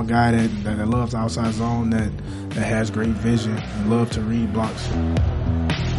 guy that loves outside zone, that has great vision and love to read blocks.